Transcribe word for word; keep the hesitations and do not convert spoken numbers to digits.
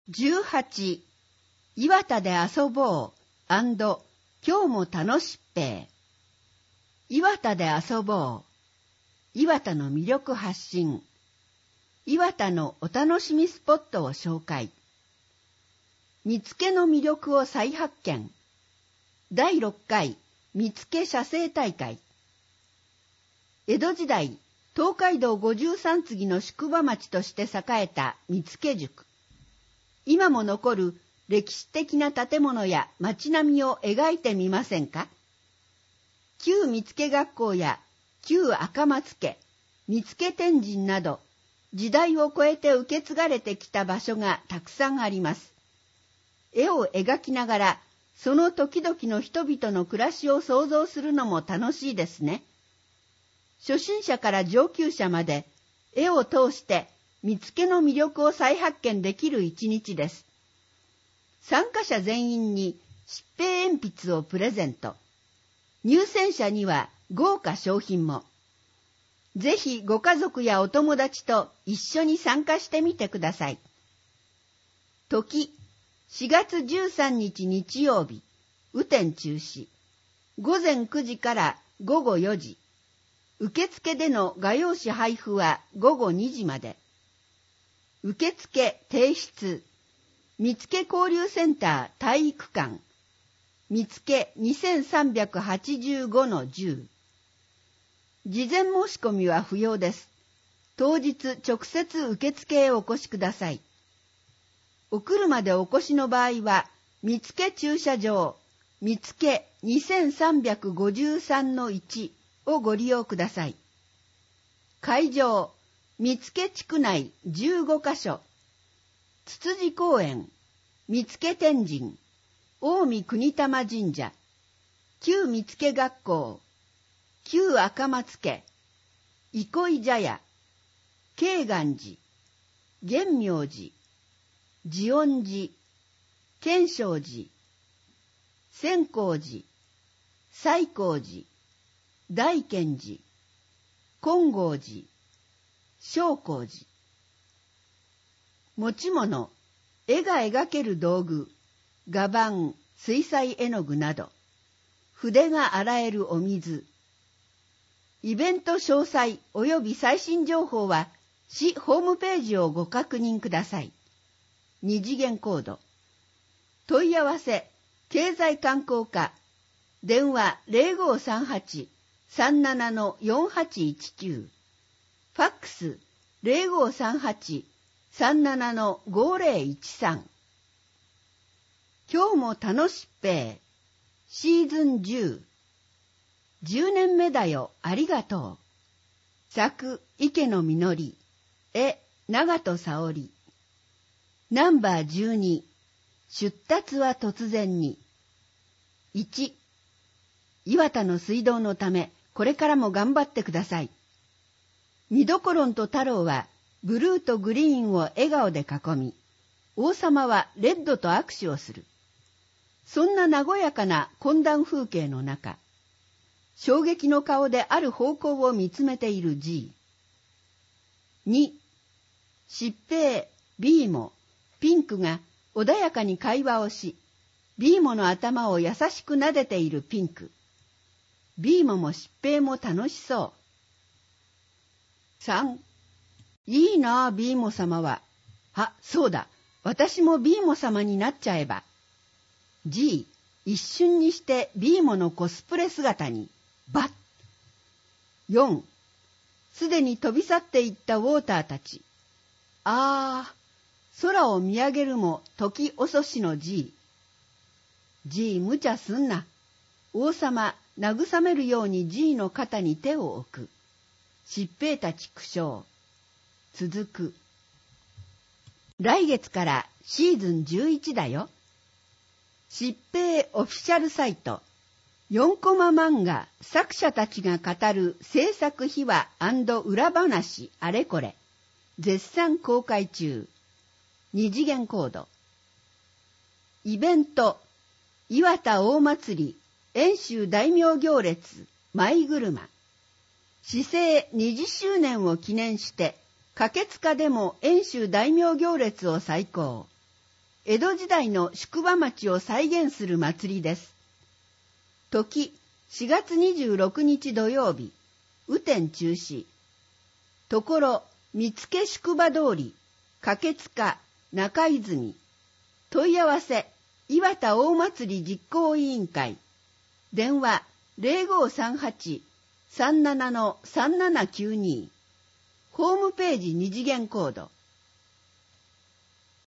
じゅうはち、岩田で遊ぼう&今日も楽しっぺい。岩田で遊ぼう。岩田の魅力発信。岩田のお楽しみスポットを紹介。見つけの魅力を再発見。だいろっかい見つけ写生大会。江戸時代、東海道五十三次の宿場町として栄えた見附宿。今も残る歴史的な建物や町並みを描いてみませんか？旧見附学校や旧赤松家、見附天神など、時代を超えて受け継がれてきた場所がたくさんあります。絵を描きながら、その時々の人々の暮らしを想像するのも楽しいですね。初心者から上級者まで、絵を通して見附の魅力を再発見できる一日です。参加者全員に疾病鉛筆をプレゼント。入選者には豪華賞品も。ぜひご家族やお友達と一緒に参加してみてください。時、しがつじゅうさんにち日曜日、雨天中止。ごぜんくじからごごよじ。受付での画用紙配布はごごにじまで。受付提出。見附交流センター体育館。見附 にせんさんびゃくはちじゅうごのじゅう。事前申し込みは不要です。当日直接受付へお越しください。お車でお越しの場合は、見附駐車場、見附 にせんさんびゃくごじゅうさんのいち をご利用ください。会場、見附地区内じゅうごかしょ。つつじ公園、見附天神、近江国玉神社、旧見附学校、旧赤松家、憩い茶屋、慶願寺、玄明寺、慈恩寺、建昌寺、千光寺、西光寺、大賢寺、金剛寺、正光寺。持ち物、絵が描ける道具、画板、水彩絵の具など、筆が洗えるお水。イベント詳細及び最新情報は、市ホームページをご確認ください。二次元コード。問い合わせ、経済観光課。電話 ゼロごさんはち さんなな よんはちいちきゅう。ファックス ゼロごさんはち さんなな ごゼロいちさん。今日も楽しっぺい。シーズンじゅう。じゅうねんめだよ、ありがとう。作、池野みのり。絵、長戸沙織。ナンバーじゅうに。出立は突然に。いち。岩田の水道のため、これからも頑張ってください。ミドコロンと太郎は、ブルーとグリーンを笑顔で囲み、王様はレッドと握手をする。そんな和やかな懇談風景の中、衝撃の顔である方向を見つめている G。に、疾病、ビーモ、ピンクが穏やかに会話をし、ビーモの頭を優しく撫でているピンク。ビーモも疾病も楽しそう。さん、いいなあ、ビーモ様は。あ、そうだ、私もビーモ様になっちゃえば。G、一瞬にしてビーモのコスプレ姿に、バッ。よん、すでに飛び去っていったウォーターたち。あー、空を見上げるも時遅しの G。G、無茶すんな。王様、慰めるように G の肩に手を置く。疾病たち苦笑。続く。来月からシーズンじゅういちだよ。疾病オフィシャルサイト。よんコマ漫画作者たちが語る制作秘話&裏話あれこれ。絶賛公開中。二次元コード。イベント。岩田大祭り。遠州大名行列。舞車。市制にじゅっしゅうねんを記念して、駆けつかでも遠州大名行列を再興。 江戸時代の宿場町を再現する祭りです。時、しがつにじゅうろくにち土曜日、雨天中止。ところ、見附宿場通り、掛塚、中泉。問い合わせ、岩田大祭り実行委員会。電話、ゼロごさんはち さんなな さんななきゅうに。ホームページ二次元コード。